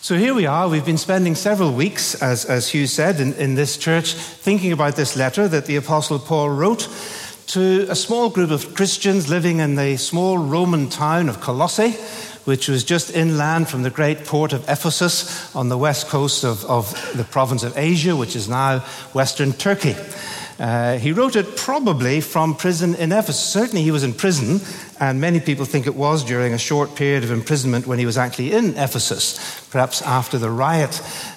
So here we are. We've been spending several weeks, as Hugh said, in this church, thinking about this letter that the Apostle Paul wrote to a small group of Christians living in the small Roman town of Colossae, which was just inland from the great port of Ephesus on the west coast of the province of Asia, which is now western Turkey. He wrote it probably from prison in Ephesus. Certainly he was in prison, and many people think it was during a short period of imprisonment when he was actually in Ephesus, perhaps after the riot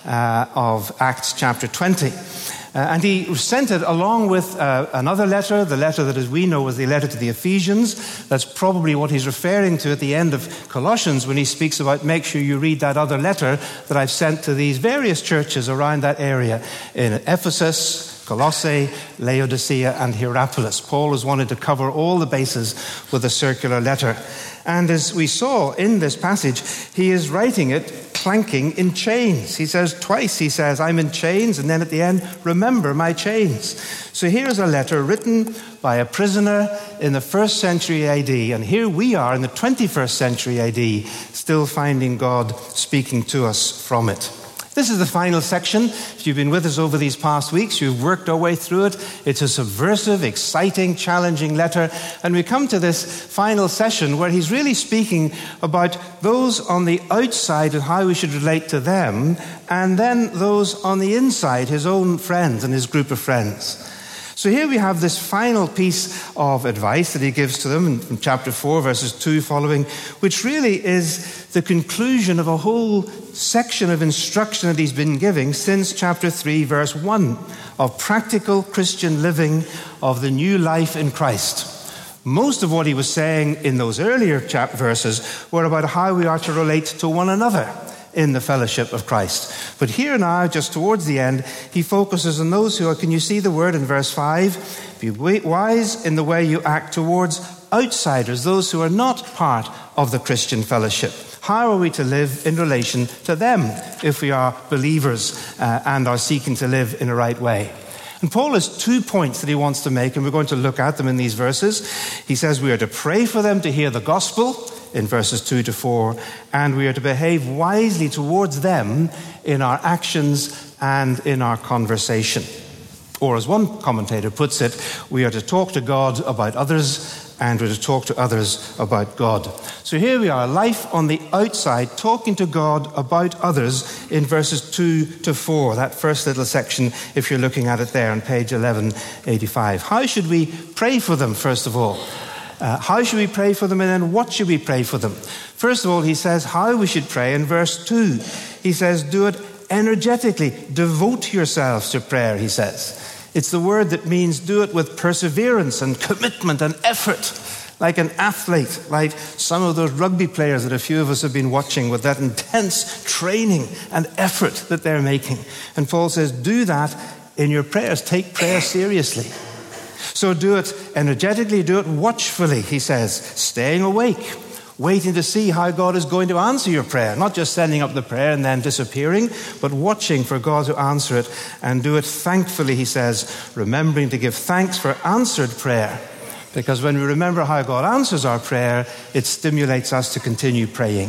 of Acts chapter 20. And he sent it along with another letter, the letter that, as we know, was the letter to the Ephesians. That's probably what he's referring to at the end of Colossians when he speaks about, make sure you read that other letter that I've sent to these various churches around that area in Ephesus, Colossae, Laodicea, and Hierapolis. Paul has wanted to cover all the bases with a circular letter. And as we saw in this passage, he is writing it clanking in chains. He says twice, I'm in chains, and then at the end, remember my chains. So here's a letter written by a prisoner in the 1st century AD, and here we are in the 21st century AD, still finding God speaking to us from it. This is the final section. If you've been with us over these past weeks, you've worked our way through it. It's a subversive, exciting, challenging letter. And we come to this final session where he's really speaking about those on the outside and how we should relate to them, and then those on the inside, his own friends and his group of friends. So here we have this final piece of advice that he gives to them in chapter 4, verses 2 following, which really is the conclusion of a whole section of instruction that he's been giving since chapter 3, verse 1, of practical Christian living, of the new life in Christ. Most of what he was saying in those earlier verses were about how we are to relate to one another in the fellowship of Christ. But here now, just towards the end, he focuses on those who are, can you see the word in verse 5? Be wise in the way you act towards outsiders, those who are not part of the Christian fellowship. How are we to live in relation to them if we are believers and are seeking to live in a right way? And Paul has 2 points that he wants to make, and we're going to look at them in these verses. He says we are to pray for them to hear the gospel in verses 2 to 4, and we are to behave wisely towards them in our actions and in our conversation. Or as one commentator puts it, we are to talk to God about others, and we're to talk to others about God. So here we are, life on the outside, talking to God about others in verses 2 to 4, that first little section, if you're looking at it there on page 1185. How should we pray for them, first of all? How should we pray for them, and then what should we pray for them? First of all, he says how we should pray in verse 2. He says, do it energetically. Devote yourselves to prayer, he says. It's the word that means do it with perseverance and commitment and effort, like an athlete, like some of those rugby players that a few of us have been watching with that intense training and effort that they're making. And Paul says, do that in your prayers. Take prayer seriously. So do it energetically, do it watchfully, he says, staying awake, waiting to see how God is going to answer your prayer, not just sending up the prayer and then disappearing, but watching for God to answer it, and do it thankfully, he says, remembering to give thanks for answered prayer, because when we remember how God answers our prayer, it stimulates us to continue praying.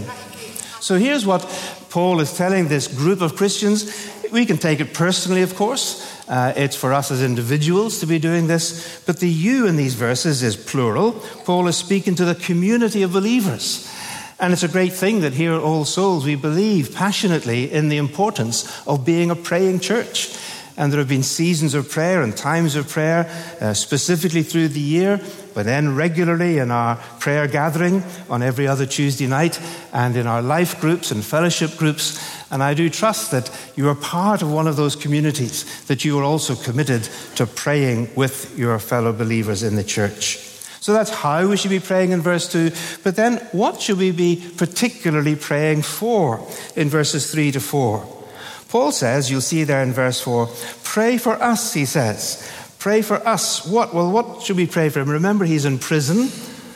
So here's what Paul is telling this group of Christians. We can take it personally, of course. It's for us as individuals to be doing this. But the you in these verses is plural. Paul is speaking to the community of believers. And it's a great thing that here at All Souls we believe passionately in the importance of being a praying church. And there have been seasons of prayer and times of prayer, specifically through the year, but then regularly in our prayer gathering on every other Tuesday night, and in our life groups and fellowship groups. And I do trust that you are part of one of those communities, that you are also committed to praying with your fellow believers in the church. So that's how we should be praying in verse 2. But then what should we be particularly praying for in verses 3 to 4? Paul says, you'll see there in verse 4, pray for us, he says. Pray for us. What? Well, what should we pray for him? Remember, he's in prison.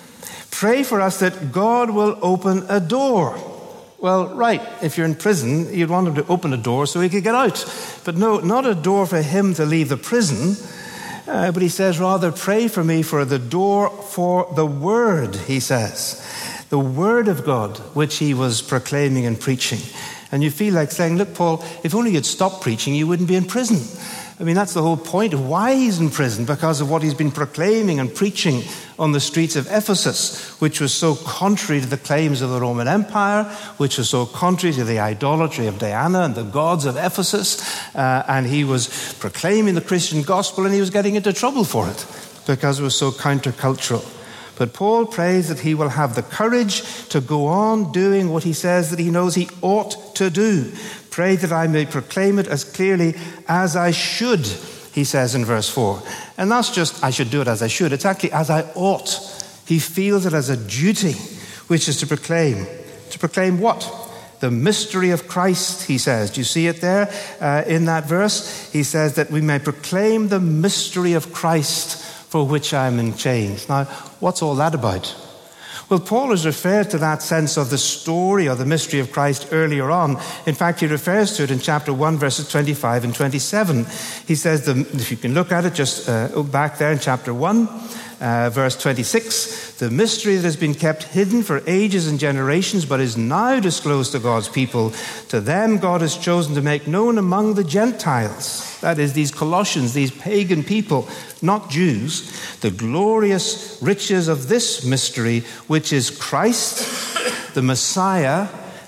Pray for us that God will open a door. Well, right, if you're in prison, you'd want him to open a door so he could get out. But no, not a door for him to leave the prison. But he says, rather, pray for me for the door for the word, he says. The word of God, which he was proclaiming and preaching. And you feel like saying, look, Paul, if only you'd stopped preaching, you wouldn't be in prison. I mean, that's the whole point of why he's in prison, because of what he's been proclaiming and preaching on the streets of Ephesus, which was so contrary to the claims of the Roman Empire, which was so contrary to the idolatry of Diana and the gods of Ephesus. And he was proclaiming the Christian gospel, and he was getting into trouble for it because it was so countercultural. But Paul prays that he will have the courage to go on doing what he says that he knows he ought to do. Pray that I may proclaim it as clearly as I should, he says in verse 4. And that's just, I should do it as I should. It's actually as I ought. He feels it as a duty, which is to proclaim. To proclaim what? The mystery of Christ, he says. Do you see it there in that verse? He says that we may proclaim the mystery of Christ, for which I am in chains. Now, what's all that about? Well, Paul has referred to that sense of the story or the mystery of Christ earlier on. In fact, he refers to it in chapter 1, verses 25 and 27. He says, if you can look at it, just back there in chapter 1, verse 26, the mystery that has been kept hidden for ages and generations, but is now disclosed to God's people. To them God has chosen to make known among the Gentiles, that is, these Colossians, these pagan people, not Jews, the glorious riches of this mystery, which is Christ, the Messiah,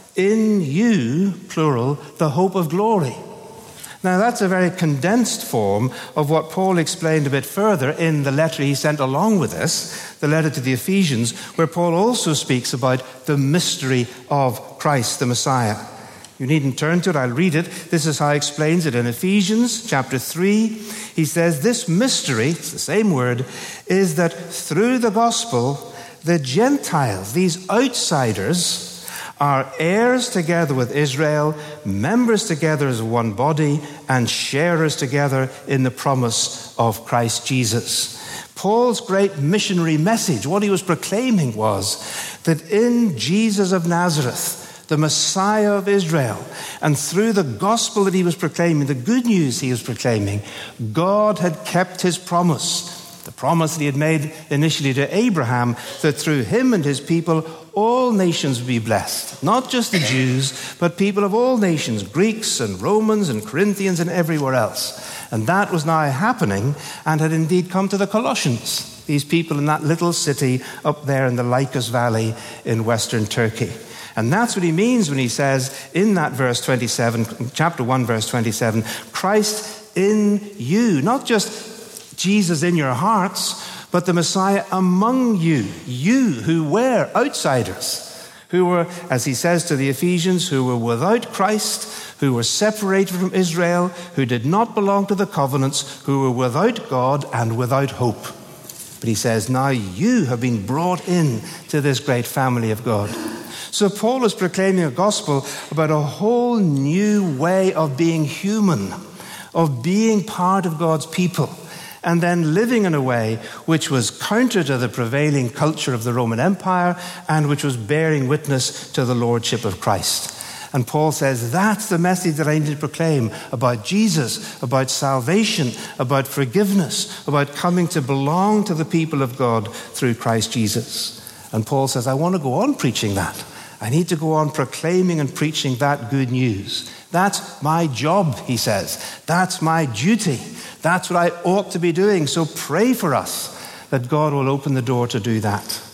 in you, plural, the hope of glory. Now, that's a very condensed form of what Paul explained a bit further in the letter he sent along with this, the letter to the Ephesians, where Paul also speaks about the mystery of Christ, the Messiah. You needn't turn to it, I'll read it. This is how he explains it in Ephesians chapter 3. He says, this mystery, it's the same word, is that through the gospel, the Gentiles, these outsiders, are heirs together with Israel, members together as one body, and sharers together in the promise of Christ Jesus. Paul's great missionary message, what he was proclaiming was that in Jesus of Nazareth, the Messiah of Israel, and through the gospel that he was proclaiming, the good news he was proclaiming, God had kept his promise. The promise that he had made initially to Abraham, that through him and his people, all nations would be blessed. Not just the Jews, but people of all nations, Greeks and Romans and Corinthians and everywhere else. And that was now happening and had indeed come to the Colossians, these people in that little city up there in the Lycus Valley in western Turkey. And that's what he means when he says in that verse 27, chapter 1, verse 27, Christ in you, not just Jesus in your hearts, but the Messiah among you, you who were outsiders, who were, as he says to the Ephesians, who were without Christ, who were separated from Israel, who did not belong to the covenants, who were without God and without hope. But he says, now you have been brought in to this great family of God. So Paul is proclaiming a gospel about a whole new way of being human, of being part of God's people, and then living in a way which was counter to the prevailing culture of the Roman Empire and which was bearing witness to the lordship of Christ. And Paul says, that's the message that I need to proclaim about Jesus, about salvation, about forgiveness, about coming to belong to the people of God through Christ Jesus. And Paul says, I want to go on preaching that. I need to go on proclaiming and preaching that good news. That's my job, he says. That's my duty. That's what I ought to be doing. So pray for us that God will open the door to do that.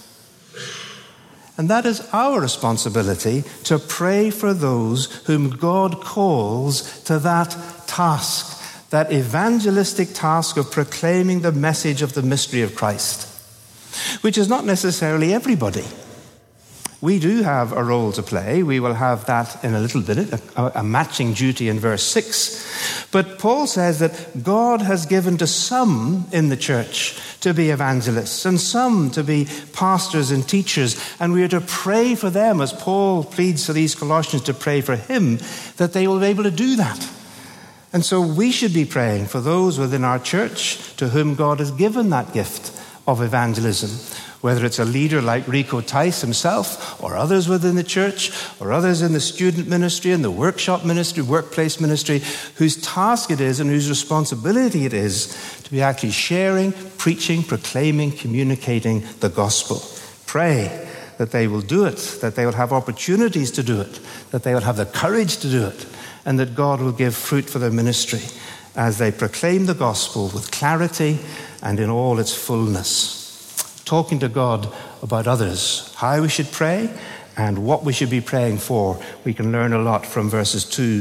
And that is our responsibility, to pray for those whom God calls to that task, that evangelistic task of proclaiming the message of the mystery of Christ, which is not necessarily everybody. We do have a role to play. We will have that in a little bit, a matching duty in verse 6. But Paul says that God has given to some in the church to be evangelists and some to be pastors and teachers. And we are to pray for them, as Paul pleads for these Colossians to pray for him, that they will be able to do that. And so we should be praying for those within our church to whom God has given that gift of evangelism. Whether it's a leader like Rico Tice himself, or others within the church, or others in the student ministry and the workshop ministry, workplace ministry, whose task it is and whose responsibility it is to be actually sharing, preaching, proclaiming, communicating the gospel. Pray that they will do it, that they will have opportunities to do it, that they will have the courage to do it, and that God will give fruit for their ministry as they proclaim the gospel with clarity and in all its fullness. Talking to God about others, how we should pray and what we should be praying for. We can learn a lot from verses 2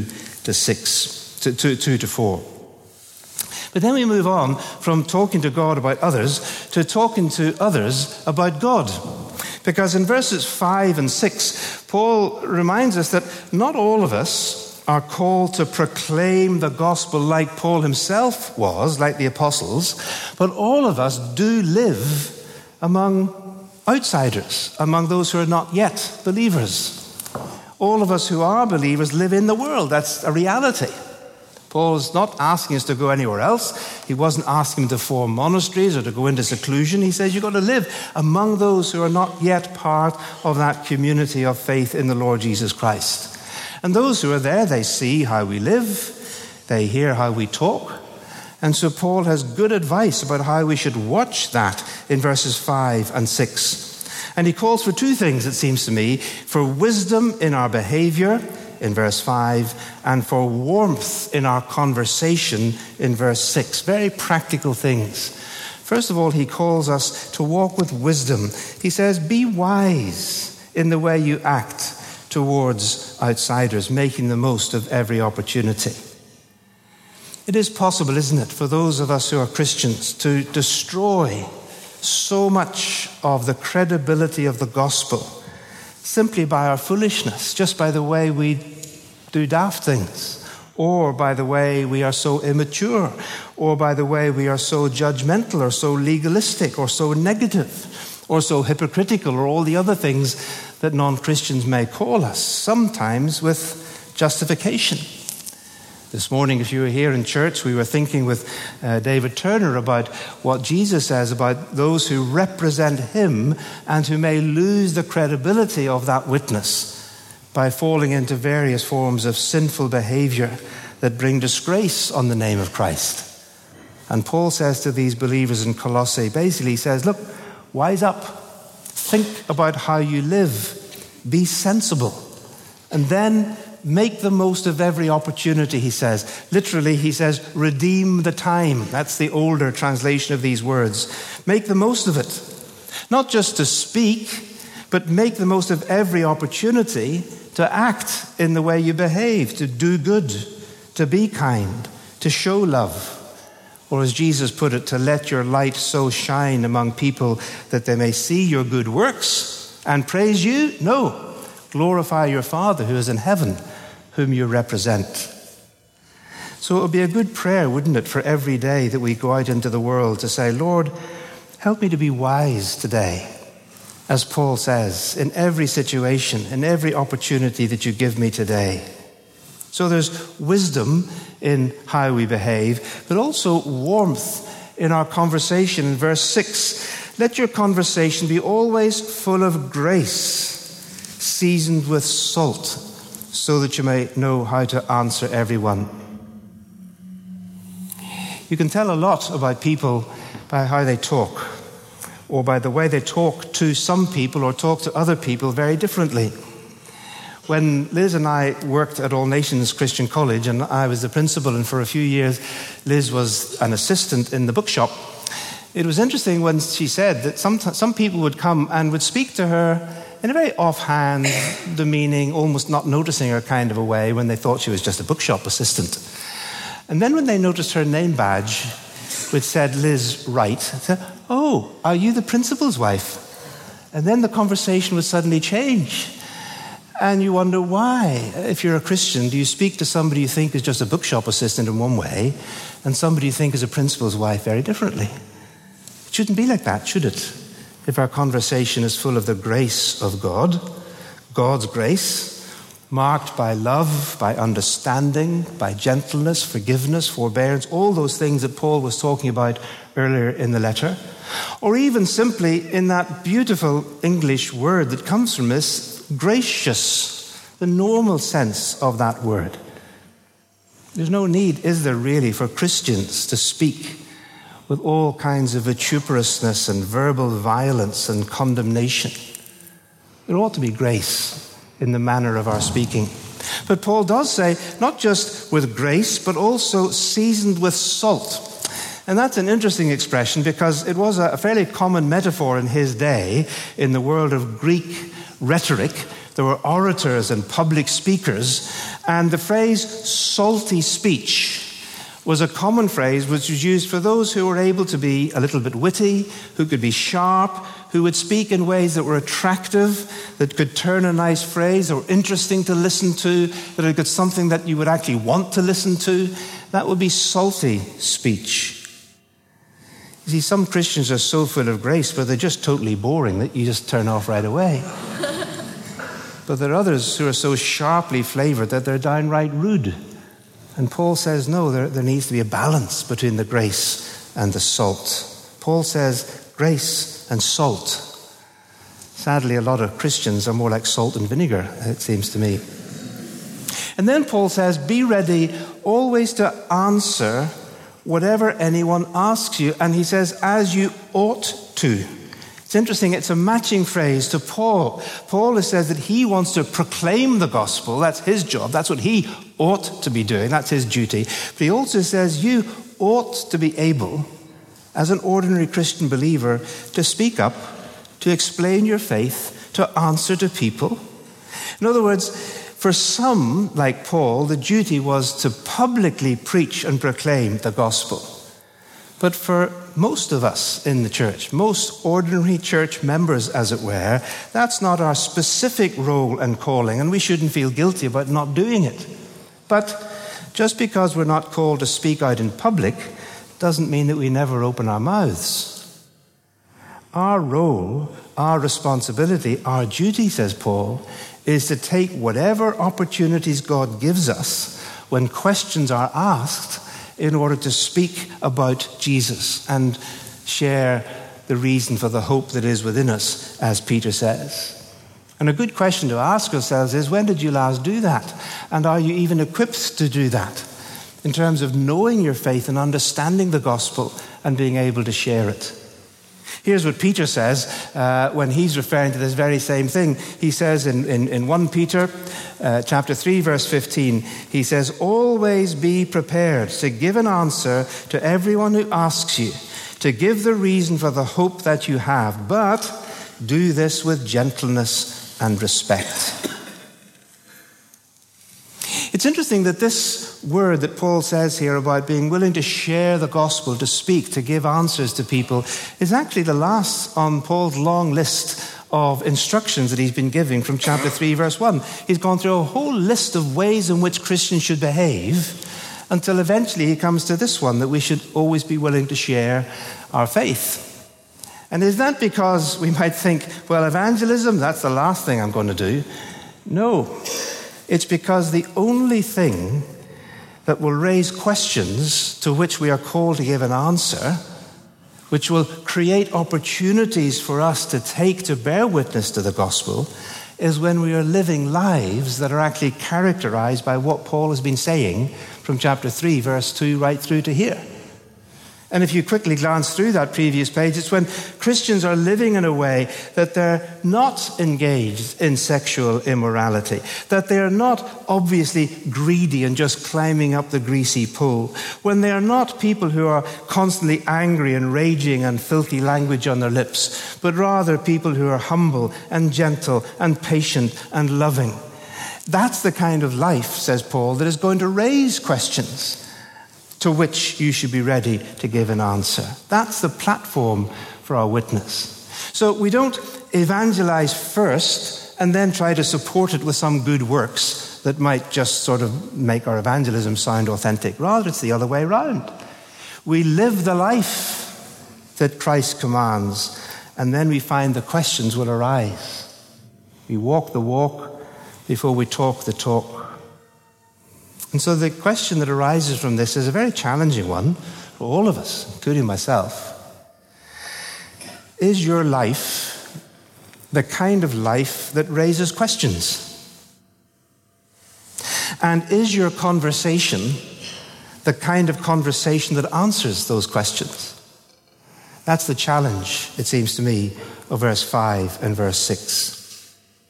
to 4. But then we move on from talking to God about others to talking to others about God. Because in verses 5 and 6, Paul reminds us that not all of us are called to proclaim the gospel like Paul himself was, like the apostles, but all of us do live among outsiders, among those who are not yet believers. All of us who are believers live in the world. That's a reality. Paul is not asking us to go anywhere else. He wasn't asking them to form monasteries or to go into seclusion. He says you've got to live among those who are not yet part of that community of faith in the Lord Jesus Christ. And those who are there, they see how we live, they hear how we talk. And so Paul has good advice about how we should watch that in verses 5 and 6. And he calls for two things, it seems to me: for wisdom in our behavior, in verse 5, and for warmth in our conversation in verse 6. Very practical things. First of all, he calls us to walk with wisdom. He says, be wise in the way you act towards outsiders, making the most of every opportunity. It is possible, isn't it, for those of us who are Christians to destroy so much of the credibility of the gospel simply by our foolishness, just by the way we do daft things, or by the way we are so immature, or by the way we are so judgmental, or so legalistic, or so negative, or so hypocritical, or all the other things that non-Christians may call us, sometimes with justification. This morning, if you were here in church, we were thinking with David Turner about what Jesus says about those who represent him and who may lose the credibility of that witness by falling into various forms of sinful behavior that bring disgrace on the name of Christ. And Paul says to these believers in Colossae, basically he says, look, wise up. Think about how you live. Be sensible. And then make the most of every opportunity, he says. Literally, he says, redeem the time. That's the older translation of these words. Make the most of it. Not just to speak, but make the most of every opportunity to act in the way you behave, to do good, to be kind, to show love. Or as Jesus put it, to let your light so shine among people that they may see your good works and praise you? No. Glorify your Father who is in heaven, whom you represent. So it would be a good prayer, wouldn't it, for every day that we go out into the world to say, Lord, help me to be wise today. As Paul says, in every situation, in every opportunity that you give me today. So there's wisdom in how we behave, but also warmth in our conversation. In verse 6, let your conversation be always full of grace, seasoned with salt, so that you may know how to answer everyone. You can tell a lot about people by how they talk, or by the way they talk to some people or talk to other people very differently. When Liz and I worked at All Nations Christian College, and I was the principal, and for a few years Liz was an assistant in the bookshop, it was interesting when she said that some people would come and would speak to her in a very offhand, demeaning, almost not noticing her kind of a way when they thought she was just a bookshop assistant. And then when they noticed her name badge, which said Liz Wright, they said, oh, are you the principal's wife? And then the conversation would suddenly change. And you wonder why, if you're a Christian, do you speak to somebody you think is just a bookshop assistant in one way and somebody you think is a principal's wife very differently? It shouldn't be like that, should it? If our conversation is full of the grace of God, God's grace, marked by love, by understanding, by gentleness, forgiveness, forbearance, all those things that Paul was talking about earlier in the letter, or even simply in that beautiful English word that comes from this, gracious, the normal sense of that word. There's no need, is there really, for Christians to speak with all kinds of vituperousness and verbal violence and condemnation. There ought to be grace in the manner of our speaking. But Paul does say, not just with grace, but also seasoned with salt. And that's an interesting expression because it was a fairly common metaphor in his day in the world of Greek rhetoric. There were orators and public speakers, and the phrase salty speech was a common phrase which was used for those who were able to be a little bit witty, who could be sharp, who would speak in ways that were attractive, that could turn a nice phrase or interesting to listen to, that it got something that you would actually want to listen to. That would be salty speech. You see, some Christians are so full of grace, but they're just totally boring that you just turn off right away. But there are others who are so sharply flavored that they're downright rude. And Paul says, no, there needs to be a balance between the grace and the salt. Paul says grace and salt. Sadly, a lot of Christians are more like salt and vinegar, it seems to me. And then Paul says, be ready always to answer whatever anyone asks you. And he says, as you ought to. It's interesting, it's a matching phrase to Paul. Paul says that he wants to proclaim the gospel. That's his job. That's what he ought to be doing. That's his duty. But he also says you ought to be able, as an ordinary Christian believer, to speak up, to explain your faith, to answer to people. In other words, for some, like Paul, the duty was to publicly preach and proclaim the gospel. But for most of us in the church, most ordinary church members, as it were, that's not our specific role and calling, and we shouldn't feel guilty about not doing it. But just because we're not called to speak out in public doesn't mean that we never open our mouths. Our role, our responsibility, our duty, says Paul, is to take whatever opportunities God gives us when questions are asked in order to speak about Jesus and share the reason for the hope that is within us, as Peter says. And a good question to ask ourselves is, when did you last do that? And are you even equipped to do that in terms of knowing your faith and understanding the gospel and being able to share it? Here's what Peter says when he's referring to this very same thing. He says in 1 Peter chapter 3, verse 15, he says, always be prepared to give an answer to everyone who asks you, to give the reason for the hope that you have, but do this with gentleness and respect. It's interesting that this word that Paul says here about being willing to share the gospel, to speak, to give answers to people, is actually the last on Paul's long list of instructions that he's been giving from chapter 3, verse 1. He's gone through a whole list of ways in which Christians should behave until eventually he comes to this one, that we should always be willing to share our faith. And is that because we might think, well, evangelism, that's the last thing I'm going to do? No. It's because the only thing that will raise questions to which we are called to give an answer, which will create opportunities for us to bear witness to the gospel, is when we are living lives that are actually characterized by what Paul has been saying from chapter 3, verse 2, right through to here. And if you quickly glance through that previous page, it's when Christians are living in a way that they're not engaged in sexual immorality, that they are not obviously greedy and just climbing up the greasy pole, when they are not people who are constantly angry and raging and filthy language on their lips, but rather people who are humble and gentle and patient and loving. That's the kind of life, says Paul, that is going to raise questions to which you should be ready to give an answer. That's the platform for our witness. So we don't evangelize first and then try to support it with some good works that might just sort of make our evangelism sound authentic. Rather, it's the other way around. We live the life that Christ commands, and then we find the questions will arise. We walk the walk before we talk the talk. And so the question that arises from this is a very challenging one for all of us, including myself. Is your life the kind of life that raises questions? And is your conversation the kind of conversation that answers those questions? That's the challenge, it seems to me, of verse 5 and verse 6.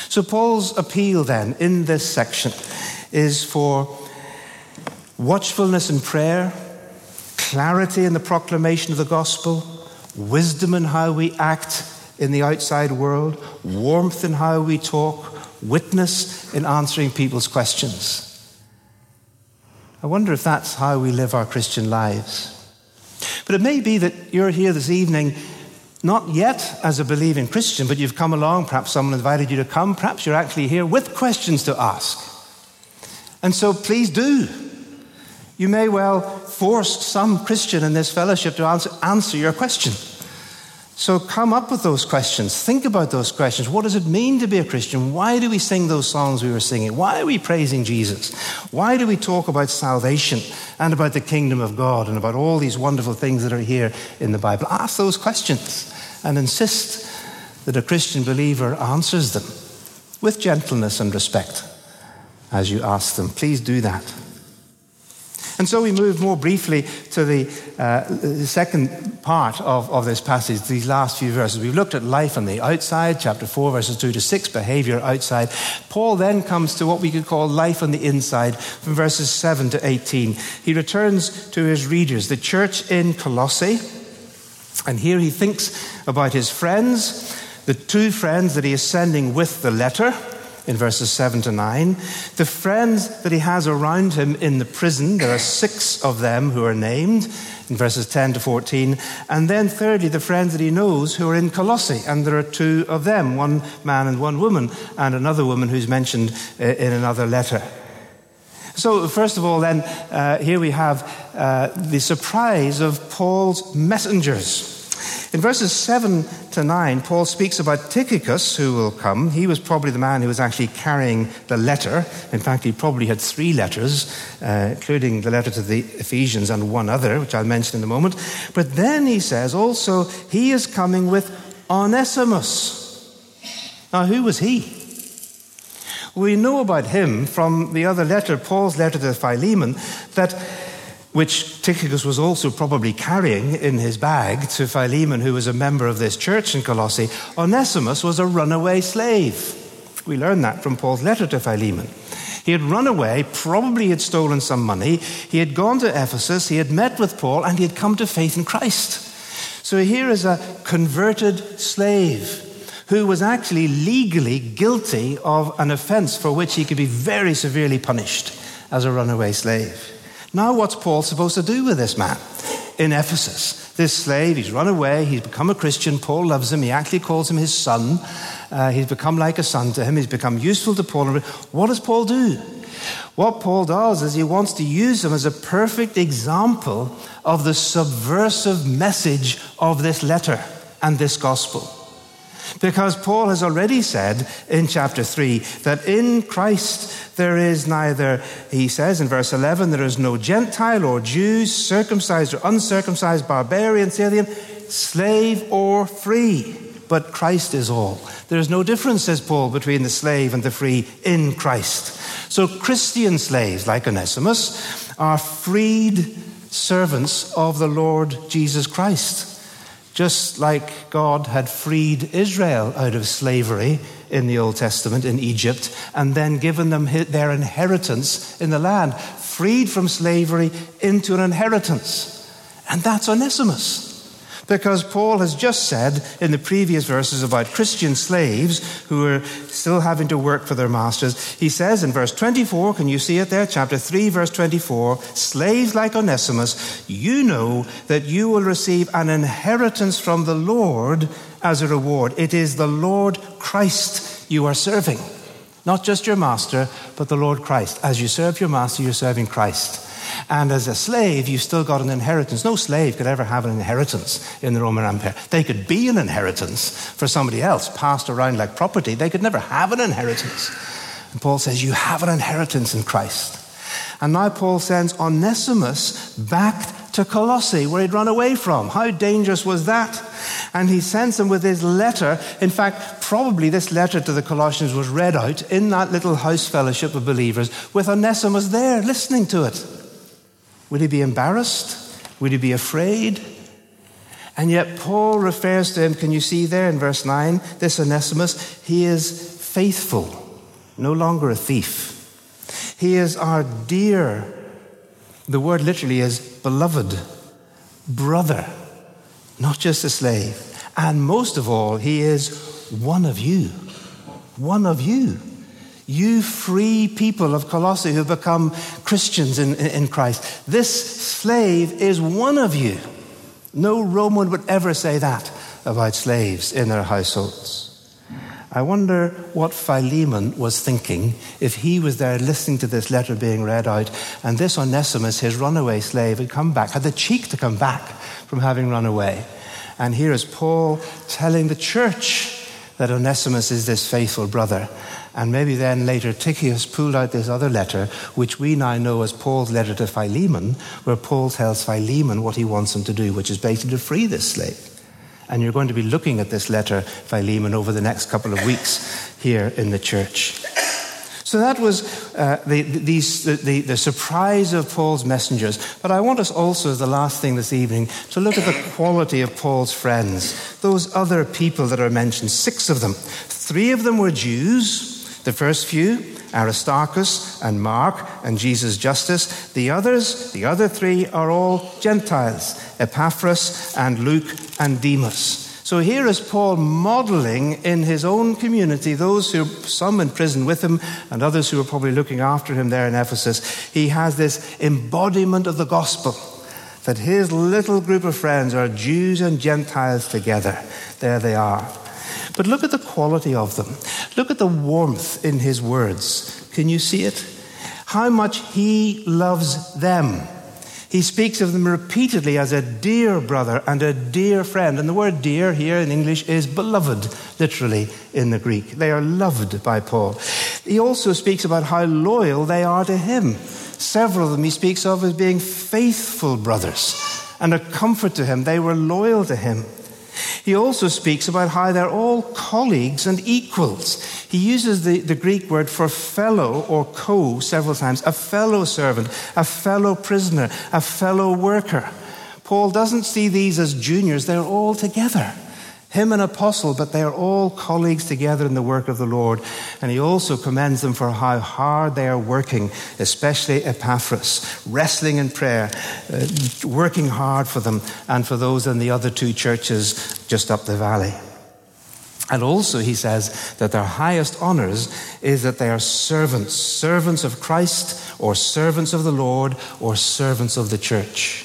So Paul's appeal then in this section is for watchfulness in prayer, clarity in the proclamation of the gospel, wisdom in how we act in the outside world, warmth in how we talk, witness in answering people's questions. I wonder if that's how we live our Christian lives. But it may be that you're here this evening not yet as a believing Christian, but you've come along, perhaps someone invited you to come, perhaps you're actually here with questions to ask. And so please do. You may well force some Christian in this fellowship to answer your question. So come up with those questions. Think about those questions. What does it mean to be a Christian? Why do we sing those songs we were singing? Why are we praising Jesus? Why do we talk about salvation and about the kingdom of God and about all these wonderful things that are here in the Bible? Ask those questions and insist that a Christian believer answers them with gentleness and respect as you ask them. Please do that. And so we move more briefly to the second part of this passage, these last few verses. We've looked at life on the outside, chapter 4, verses 2 to 6, behavior outside. Paul then comes to what we could call life on the inside, from verses 7 to 18. He returns to his readers, the church in Colossae, and here he thinks about his friends, the two friends that he is sending with the letter, in verses 7 to 9. The friends that he has around him in the prison, there are 6 of them who are named in verses 10 to 14. And then thirdly, the friends that he knows who are in Colossae, and there are 2 of them, one man and one woman, and another woman who's mentioned in another letter. So first of all then, here we have the surprise of Paul's messengers. In verses 7 to 9, Paul speaks about Tychicus, who will come. He was probably the man who was actually carrying the letter. In fact, he probably had 3 letters, including the letter to the Ephesians and one other, which I'll mention in a moment. But then he says also, he is coming with Onesimus. Now, who was he? We know about him from the other letter, Paul's letter to Philemon, which Tychicus was also probably carrying in his bag to Philemon, who was a member of this church in Colossae. Onesimus was a runaway slave. We learn that from Paul's letter to Philemon. He had run away, probably had stolen some money. He had gone to Ephesus, he had met with Paul, and he had come to faith in Christ. So here is a converted slave who was actually legally guilty of an offense for which he could be very severely punished as a runaway slave. Now what's Paul supposed to do with this man in Ephesus? This slave, he's run away, he's become a Christian, Paul loves him, he actually calls him his son. He's become like a son to him, he's become useful to Paul. What does Paul do? What Paul does is he wants to use him as a perfect example of the subversive message of this letter and this gospel. Because Paul has already said in chapter 3 that in Christ there is neither, he says in verse 11, there is no Gentile or Jew, circumcised or uncircumcised, barbarian, Scythian, slave or free, but Christ is all. There is no difference, says Paul, between the slave and the free in Christ. So Christian slaves like Onesimus are freed servants of the Lord Jesus Christ. Just like God had freed Israel out of slavery in the Old Testament in Egypt and then given them their inheritance in the land, freed from slavery into an inheritance. And that's Onesimus. Because Paul has just said in the previous verses about Christian slaves who are still having to work for their masters, he says in verse 24, can you see it there? Chapter 3, verse 24, slaves like Onesimus, you know that you will receive an inheritance from the Lord as a reward. It is the Lord Christ you are serving. Not just your master, but the Lord Christ. As you serve your master, you're serving Christ. And as a slave, you've still got an inheritance. No slave could ever have an inheritance in the Roman Empire. They could be an inheritance for somebody else, passed around like property. They could never have an inheritance. And Paul says, you have an inheritance in Christ. And now Paul sends Onesimus back to Colossae, where he'd run away from. How dangerous was that? And he sends him with his letter. In fact, probably this letter to the Colossians was read out in that little house fellowship of believers with Onesimus there listening to it. Would he be embarrassed? Would he be afraid? And yet Paul refers to him, can you see there in verse 9, this Onesimus, he is faithful, no longer a thief. He is our dear, the word literally is beloved, brother, not just a slave. And most of all, he is one of you. One of you. You free people of Colossae who become Christians in Christ. This slave is one of you. No Roman would ever say that about slaves in their households. I wonder what Philemon was thinking if he was there listening to this letter being read out, and this Onesimus, his runaway slave, had come back, had the cheek to come back from having run away. And here is Paul telling the church that Onesimus is this faithful brother. And maybe then later Tychicus pulled out this other letter, which we now know as Paul's letter to Philemon, where Paul tells Philemon what he wants him to do, which is basically to free this slave. And you're going to be looking at this letter, Philemon, over the next couple of weeks here in the church. So that was the surprise of Paul's messengers. But I want us also, as the last thing this evening, to look at the quality of Paul's friends, those other people that are mentioned, 6 of them. 3 of them were Jews, the first few, Aristarchus and Mark and Jesus Justus. The other 3 are all Gentiles, Epaphras and Luke and Demas. So here is Paul modeling in his own community, those who, some in prison with him and others who are probably looking after him there in Ephesus. He has this embodiment of the gospel, that his little group of friends are Jews and Gentiles together. There they are. But look at the quality of them. Look at the warmth in his words. Can you see it? How much he loves them. He speaks of them repeatedly as a dear brother and a dear friend. And the word dear here in English is beloved, literally, in the Greek. They are loved by Paul. He also speaks about how loyal they are to him. Several of them he speaks of as being faithful brothers and a comfort to him. They were loyal to him. He also speaks about how they're all colleagues and equals. He uses the Greek word for fellow or co several times. A fellow servant, a fellow prisoner, a fellow worker. Paul doesn't see these as juniors. They're all together. Him an apostle, but they are all colleagues together in the work of the Lord. And he also commends them for how hard they are working, especially Epaphras, wrestling in prayer, working hard for them and for those in the other 2 churches just up the valley. And also he says that their highest honors is that they are servants of Christ, or servants of the Lord, or servants of the church.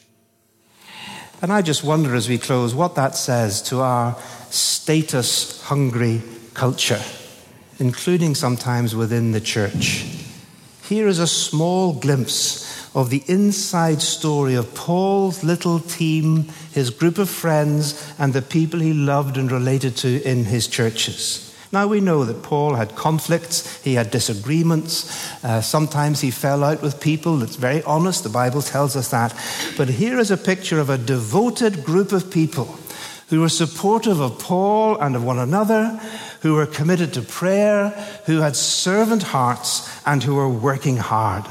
And I just wonder as we close what that says to our status-hungry culture, including sometimes within the church. Here is a small glimpse of the inside story of Paul's little team, his group of friends, and the people he loved and related to in his churches. Now we know that Paul had conflicts, he had disagreements, sometimes he fell out with people. It's very honest, the Bible tells us that. But here is a picture of a devoted group of people who were supportive of Paul and of one another, who were committed to prayer, who had servant hearts, and who were working hard.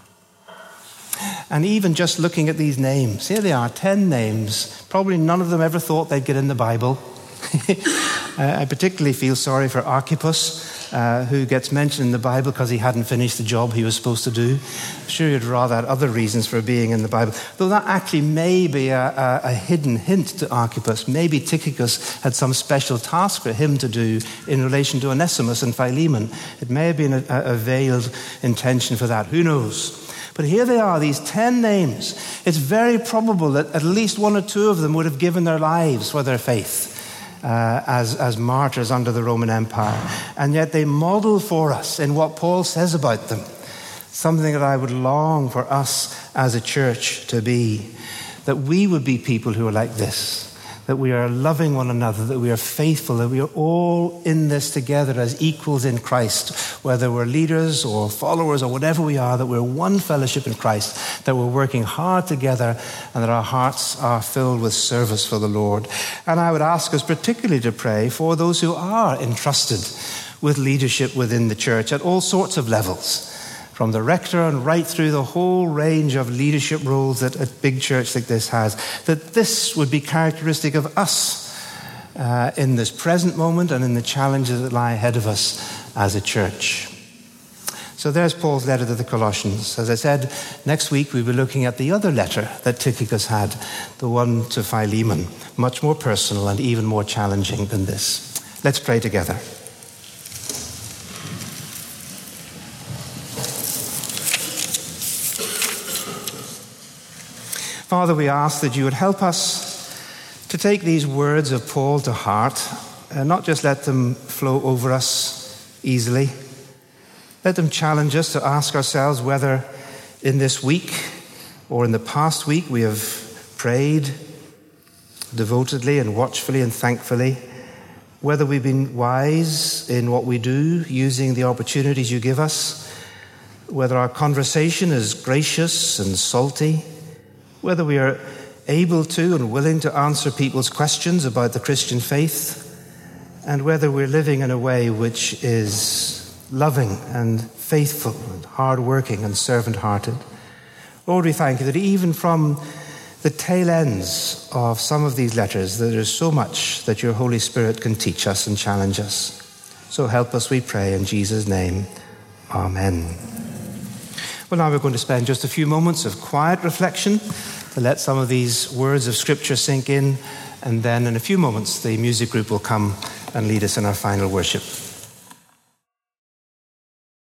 And even just looking at these names, here they are, 10 names. Probably none of them ever thought they'd get in the Bible. I particularly feel sorry for Archippus, who gets mentioned in the Bible because he hadn't finished the job he was supposed to do. I'm sure you'd rather had other reasons for being in the Bible. Though that actually may be a hidden hint to Archippus. Maybe Tychicus had some special task for him to do in relation to Onesimus and Philemon. It may have been a veiled intention for that. Who knows? But here they are, these 10 names. It's very probable that at least 1 or 2 of them would have given their lives for their faith. As martyrs under the Roman Empire. And yet they model for us in what Paul says about them something that I would long for us as a church to be, that we would be people who are like this, that we are loving one another, that we are faithful, that we are all in this together as equals in Christ, whether we're leaders or followers or whatever we are, that we're one fellowship in Christ, that we're working hard together, and that our hearts are filled with service for the Lord. And I would ask us particularly to pray for those who are entrusted with leadership within the church at all sorts of levels, from the rector and right through the whole range of leadership roles that a big church like this has, that this would be characteristic of us in this present moment and in the challenges that lie ahead of us as a church. So there's Paul's letter to the Colossians. As I said, next week we'll be looking at the other letter that Tychicus had, the one to Philemon, much more personal and even more challenging than this. Let's pray together. Father, we ask that you would help us to take these words of Paul to heart and not just let them flow over us easily. Let them challenge us to ask ourselves whether in this week or in the past week we have prayed devotedly and watchfully and thankfully, whether we've been wise in what we do, using the opportunities you give us, whether our conversation is gracious and salty, whether we are able to and willing to answer people's questions about the Christian faith, and whether we're living in a way which is loving and faithful and hard-working and servant-hearted. Lord, we thank you that even from the tail ends of some of these letters, there is so much that your Holy Spirit can teach us and challenge us. So help us, we pray, in Jesus' name. Amen. Well, now we're going to spend just a few moments of quiet reflection to let some of these words of Scripture sink in, and then in a few moments the music group will come and lead us in our final worship.